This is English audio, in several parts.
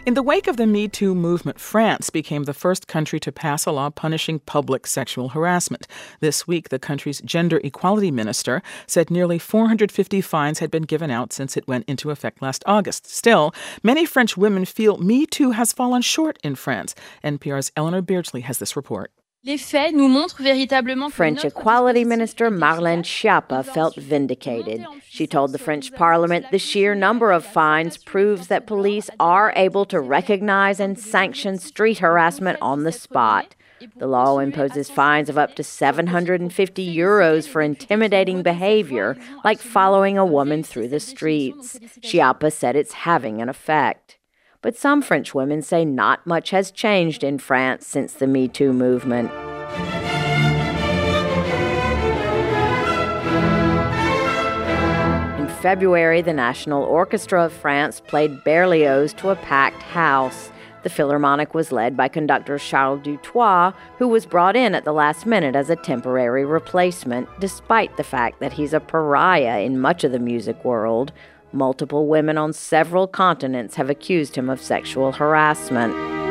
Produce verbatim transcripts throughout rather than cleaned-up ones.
In the wake of the Me Too movement, France became the first country to pass a law punishing public sexual harassment. This week, the country's gender equality minister said nearly four hundred fifty fines had been given out since it went into effect last August. Still, many French women feel Me Too has fallen short in France. N P R's Eleanor Beardsley has this report. French Equality Minister Marlène Schiappa felt vindicated. She told the French Parliament the sheer number of fines proves that police are able to recognize and sanction street harassment on the spot. The law imposes fines of up to seven hundred fifty euros for intimidating behavior, like following a woman through the streets. Schiappa said it's having an effect. But some French women say not much has changed in France since the Me Too movement. In February, the National Orchestra of France played Berlioz to a packed house. The Philharmonic was led by conductor Charles Dutoit, who was brought in at the last minute as a temporary replacement, despite the fact that he's a pariah in much of the music world. Multiple women on several continents have accused him of sexual harassment.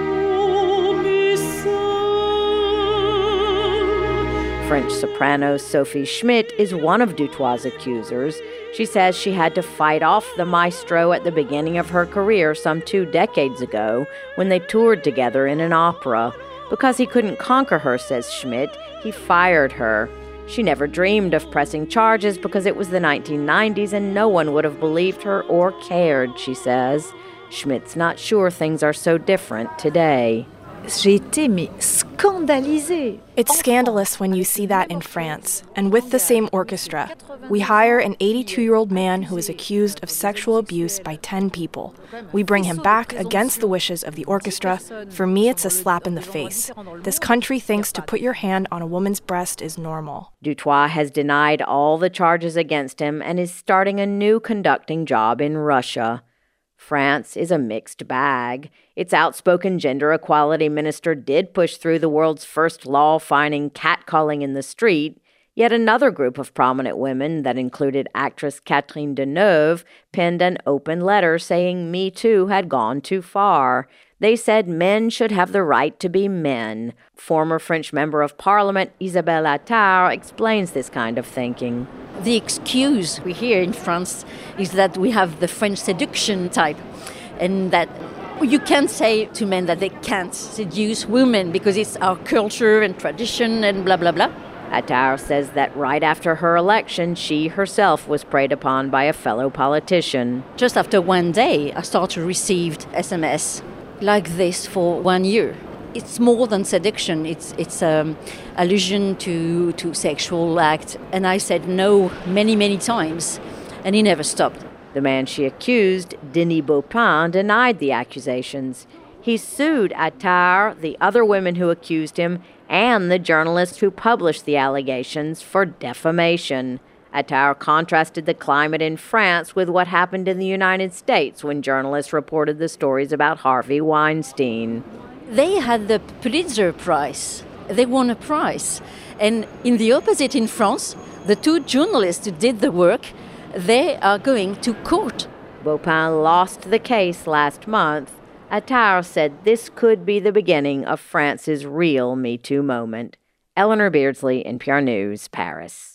French soprano Sophie Schmidt is one of Dutoit's accusers. She says she had to fight off the maestro at the beginning of her career some two decades ago when they toured together in an opera. Because he couldn't conquer her, says Schmidt, he fired her. She never dreamed of pressing charges because it was the nineteen nineties and no one would have believed her or cared, she says. Schmidt's not sure things are so different today. J'ai été mais scandalisée. It's scandalous when you see that in France. And with the same orchestra, we hire an eighty-two-year-old man who is accused of sexual abuse by ten people. We bring him back against the wishes of the orchestra. For me, it's a slap in the face. This country thinks to put your hand on a woman's breast is normal. Dutoit has denied all the charges against him and is starting a new conducting job in Russia. France is a mixed bag. Its outspoken gender equality minister did push through the world's first law fining catcalling in the street. Yet another group of prominent women that included actress Catherine Deneuve penned an open letter saying Me Too had gone too far. They said men should have the right to be men. Former French member of parliament Isabelle Attard explains this kind of thinking. The excuse we hear in France is that we have the French seduction type, and that you can't say to men that they can't seduce women because it's our culture and tradition and blah, blah, blah. Attard says that right after her election, she herself was preyed upon by a fellow politician. Just after one day, I started to receive S M S like this for one year. It's more than seduction. It's it's um, allusion to, to sexual act. And I said no many, many times, and he never stopped. The man she accused, Denis Baupin, denied the accusations. He sued Attard, the other women who accused him, and the journalist who published the allegations for defamation. Attard contrasted the climate in France with what happened in the United States when journalists reported the stories about Harvey Weinstein. They had the Pulitzer Prize. They won a prize. And in the opposite in France, the two journalists who did the work, they are going to court. Baupin lost the case last month. Attard said this could be the beginning of France's real Me Too moment. Eleanor Beardsley, N P R News, Paris.